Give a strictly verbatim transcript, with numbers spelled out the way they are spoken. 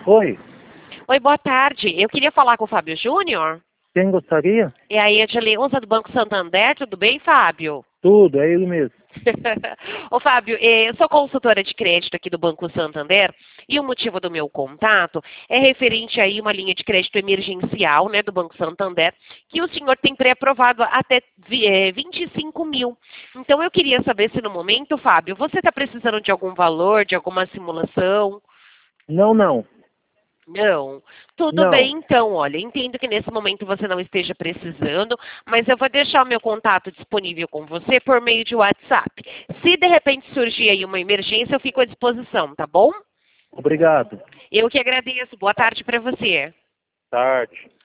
Oi, Oi, boa tarde. Eu queria falar com o Fábio Júnior. quem gostaria? É aí a Edileuza do Banco Santander. Tudo bem, Fábio? Tudo, é ele mesmo. Ô, Fábio, eh, eu sou consultora de crédito aqui do Banco Santander e o motivo do meu contato é referente aí uma linha de crédito emergencial, né, do Banco Santander, que o senhor tem pré-aprovado até vi- eh, vinte e cinco mil. Então, eu queria saber se no momento, Fábio, você está precisando de algum valor, de alguma simulação? Não, não, Não. Tudo bem, não. então. Olha, entendo que nesse momento você não esteja precisando, mas eu vou deixar o meu contato disponível com você por meio de WhatsApp. Se de repente surgir aí uma emergência, eu fico à disposição, tá bom? Obrigado. Eu que agradeço. Boa tarde para você. Tarde.